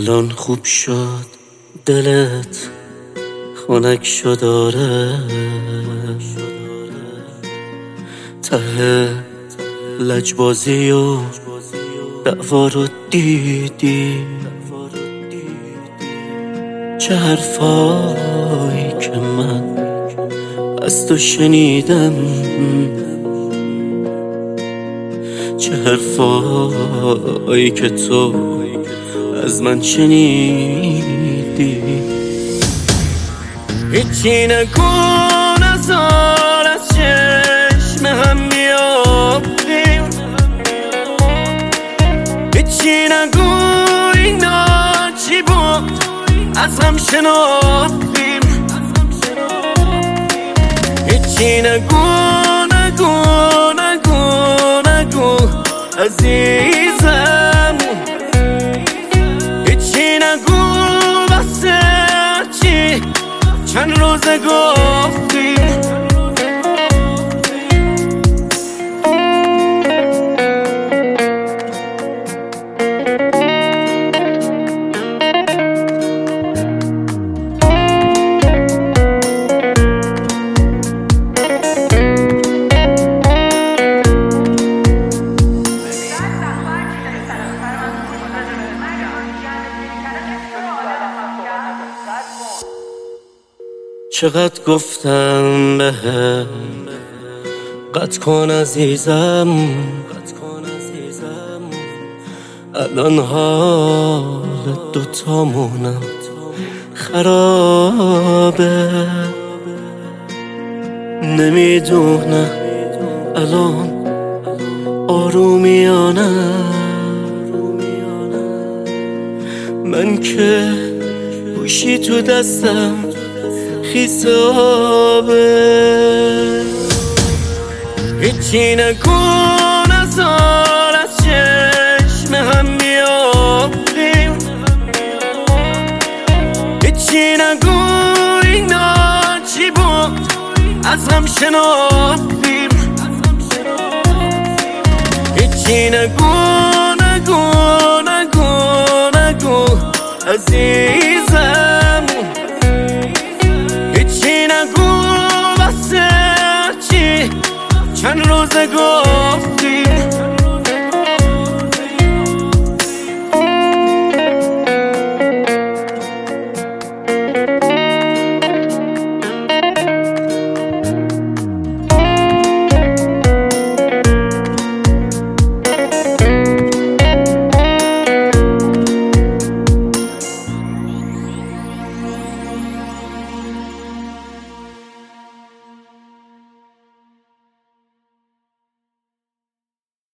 الان خوب شد دلت خنک شد آره ته لجبازی و دعوا رو دیدی چه حرفایی که من از تو شنیدم چه حرفایی که تو از من شنیدی هیچی نگو نزار از چشم هم بیافتیم هیچی نگو اینا چی بود از هم شناختیم هیچی نگو نگو نگو نگو عزیزم هیچی نگو بسه چی چند روزه گفتیم چقدر گفتم بهم قطع کن عزیزم الان حال دوتامونم خرابه نمیدونم الان آرومیانه من که گوشی تو دستم خیسابه هیچی نگو نزار از چشم هم بیافتیم هیچی نگو اینا چی بود از هم شناختیم هیچی نگو نگو نگو نگو عزیزم چند روزه گفتیم